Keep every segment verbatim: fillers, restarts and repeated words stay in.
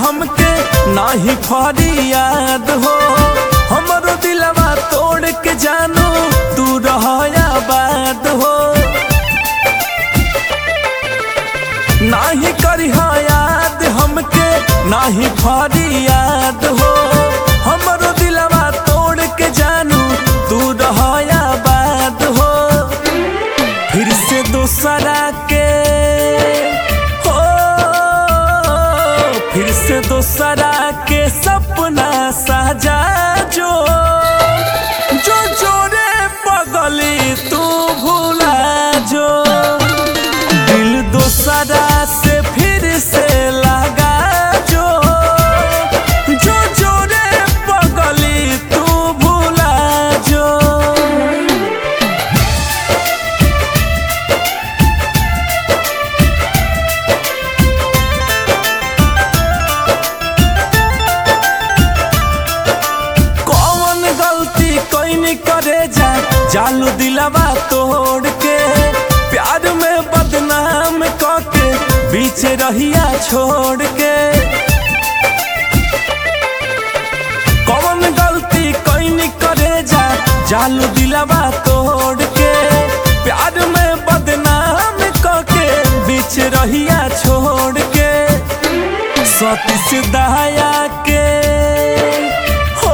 हमके नाही फरियाद हो। हमरो दिलवा तोड़ के जानू तू रहया बात हो। नाही करिहा याद हमके नाही फरियाद हो। हमरो दिलवा तोड़ के जानू तू रहया बात हो। फिर से दोसरा के हो, फिर से दोसरा के सपना साजा जो जो जोरे पगली तू भूला जो। दिल दोसरा से फिर से लगा जो जो जोरे पगली तू भूला जो। कौन गलती कोई करे जा जालू दिलवा तोड़ के। प्यार में बदनाम करके बीच रहिया छोड़ के। कौन गलती कोई करे जा जालू दिलवा तोड़ के। प्यार में बदनाम करके बीच रहिया छोड़ के। सतीश दया के हो,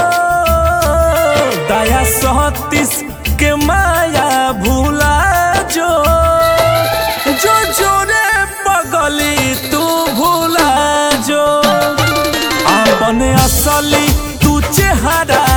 दया सतीश के माया भूला जो जो जोरे पगली तू भूला जो। अपन असली तू चेहरा